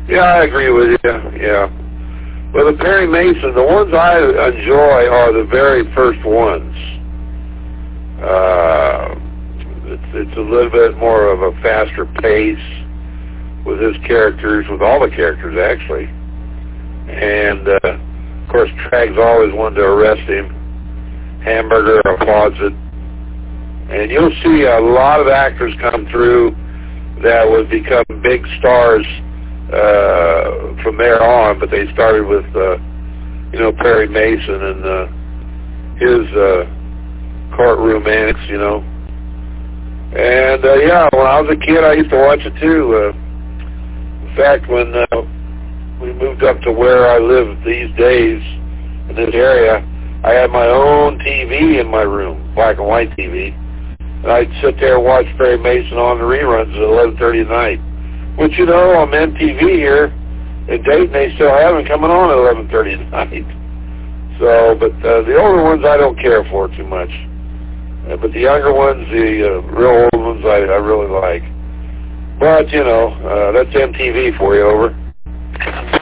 Yeah, I agree with you. Yeah. Well, the Perry Mason, the ones I enjoy are the very first ones. It's a little bit more of a faster pace with his characters, with all the characters actually. And of course, Trag's always wanted to arrest him. Hamburger applauds it. And you'll see a lot of actors come through that would become big stars from there on, but they started with, Perry Mason and his courtroom antics, And, when I was a kid, I used to watch it, too. In fact, when we moved up to where I live these days in this area, I had my own TV in my room, black and white TV. And I'd sit there and watch Perry Mason on the reruns at 11:30 at night. Which, on MTV here in Dayton, they still have them coming on at 11:30 at night. So, but the older ones I don't care for too much. But the younger ones, the real old ones, I really like. But, that's MTV for you, over.